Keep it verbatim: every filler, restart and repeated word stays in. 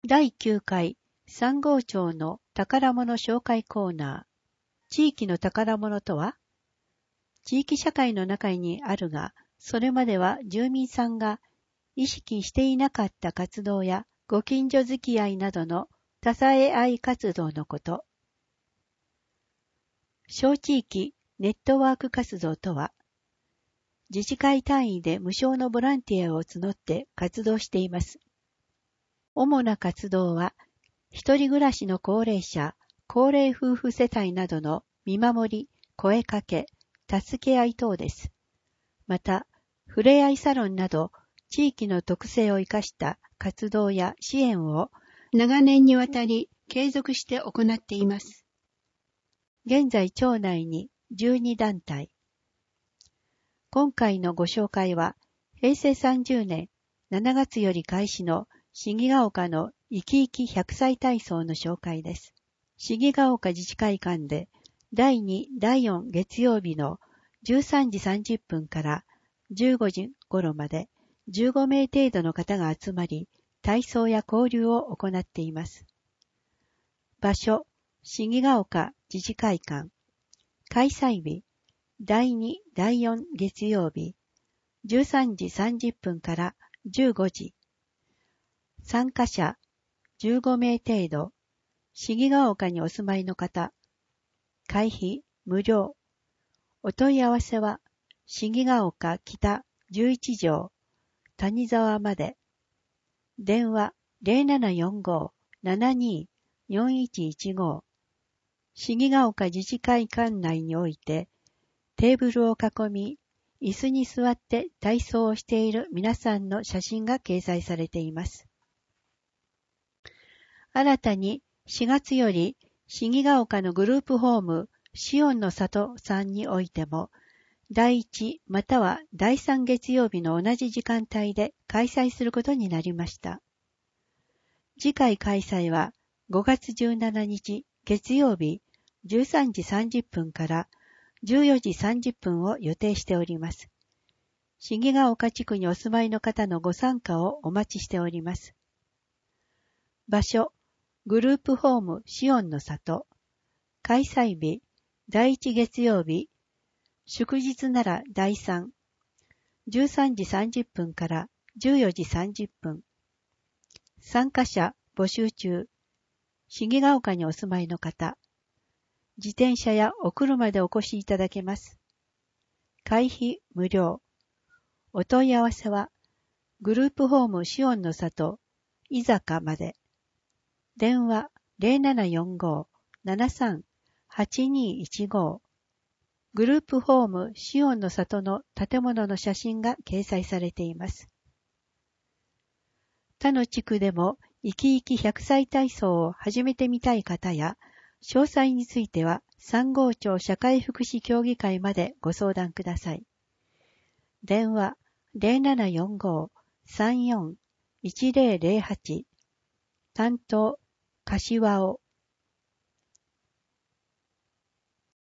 だいきゅうかいさん号町の宝物紹介コーナー。地域の宝物とは？地域社会の中にあるが、それまでは住民さんが意識していなかった活動やご近所付き合いなどの支え合い活動のこと。小地域ネットワーク活動とは、自治会単位で無償のボランティアを募って活動しています。主な活動は、一人暮らしの高齢者、高齢夫婦世帯などの見守り、声かけ、助け合い等です。また、ふれあいサロンなど、地域の特性を生かした活動や支援を長年にわたり継続して行っています。現在、町内にじゅうにだんたい。今回のご紹介は、へいせいさんじゅうねんしちがつより開始の杉ヶ丘のいきいきひゃくさい体操の紹介です。杉ヶ丘自治会館でだいに、だいよん月曜日のじゅうさんじさんじゅっぷんからじゅうごじ頃までじゅうごめい程度の方が集まり、体操や交流を行っています。場所、杉ヶ丘自治会館。開催日、だいに、だいよん月曜日、じゅうさんじさんじゅっぷんからじゅうごじ。参加者、じゅうごめい程度。杉ヶ丘にお住まいの方。会費、無料。お問い合わせは、杉ヶ丘北じゅういち条、谷沢まで。電話、ゼロななよんごーななにーよんいちいちご。杉ヶ丘自治会館内において、テーブルを囲み、椅子に座って体操をしている皆さんの写真が掲載されています。新たにしがつより杉ヶ丘のグループホームシオンの里さんにおいても、だいいちまたはだいさん月曜日の同じ時間帯で開催することになりました。次回開催はごがつじゅうしちにち月曜日じゅうさんじさんじゅっぷんからじゅうよじさんじゅっぷんを予定しております。杉ヶ丘地区にお住まいの方のご参加をお待ちしております。場所、グループホームシオンの里。開催日、だいいち月曜日。祝日ならだいさん。じゅうさんじさんじゅっぷんからじゅうよじさんじゅっぷん。参加者募集中。杉ヶ丘にお住まいの方。自転車やお車でお越しいただけます。会費無料。お問い合わせは、グループホームシオンの里、居坂まで。電話ゼロななよんごーななさんはちにいちご。グループホームシオンの里の建物の写真が掲載されています。他の地区でもいきいきひゃくさい体操を始めてみたい方や、詳細についてはさん号町社会福祉協議会までご相談ください。電話ゼロななよんごーさんよんいちゼロゼロはち。担当、柏尾。